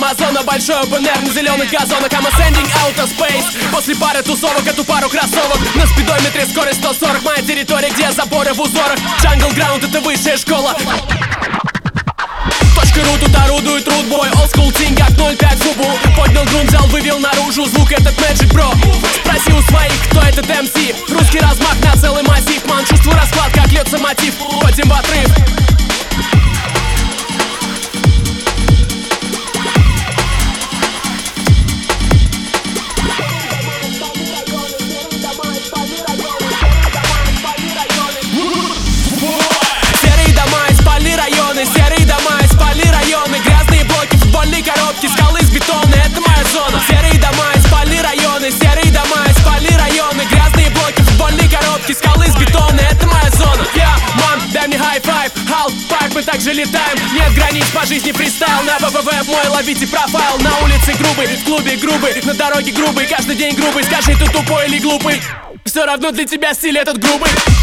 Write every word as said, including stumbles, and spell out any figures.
Амазона, большой open-air на зеленых газонах. I'm ascending outer space. После пары тусовок, эту пару кроссовок. На спидометре скорость сто сорок. Моя территория, где заборы в узорах. Jungle Ground — это высшая школа. Точка ру, тут орудует рудбой. Old school team, как ноль пять фубу. Поднял грунт, взял, вывел наружу звук этот Magic Bro. Спроси у своих, кто этот эм си. Русский размах на целый массив. Ман, чувствую расклад, как льется мотив. Ходим в отрыв. Серые дома и спали районы. Грязные блоки, футбольные коробки, скалы из бетона — это моя зона. Серые дома и спали районы. Серые дома и спали районы. Грязные блоки, футбольные коробки, скалы из бетона — это моя зона. Я, мам, дай мне хай-файв. Халф пайп, мы также летаем. Нет границ по жизни, фристайл. На ВВВ мой ловите профайл. На улице грубый, в клубе грубый, на дороге грубый, каждый день грубый. Скажи, ты тупой или глупый, все равно для тебя стиль этот грубый.